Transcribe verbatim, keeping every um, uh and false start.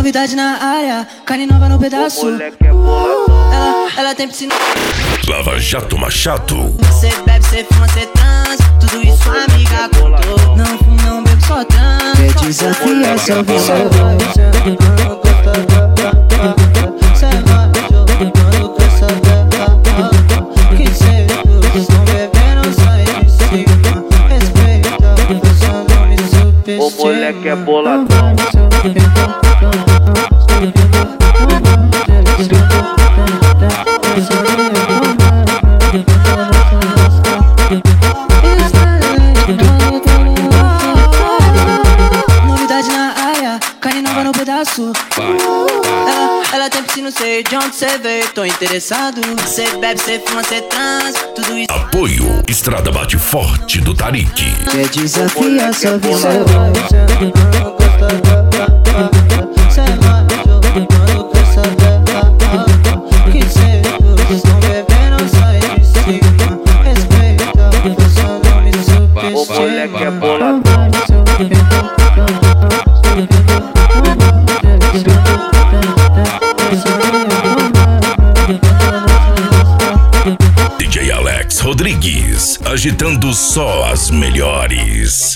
Novidade na área, carne nova no pedaço. O moleque é boladão. Ela, ela tem piscina. Lava Jato Machado. Cê bebe, cê fuma, cê trans. Tudo isso a amiga contou. Não fumo, não bebo, só trans. Quer desafiar sua visão? O moleque é boladão. Novidade na área, carne nova no pedaço. Ela, ela tem piscina, não sei de onde cê veio. Tô interessado. Cê bebe, cê fuma, cê trans. Tudo isso. Apoio Estrada Bate Forte do Tarik. Quer desafiar sua visão? O moleque é boladão. D J Alex Rodrigues, agitando só as melhores.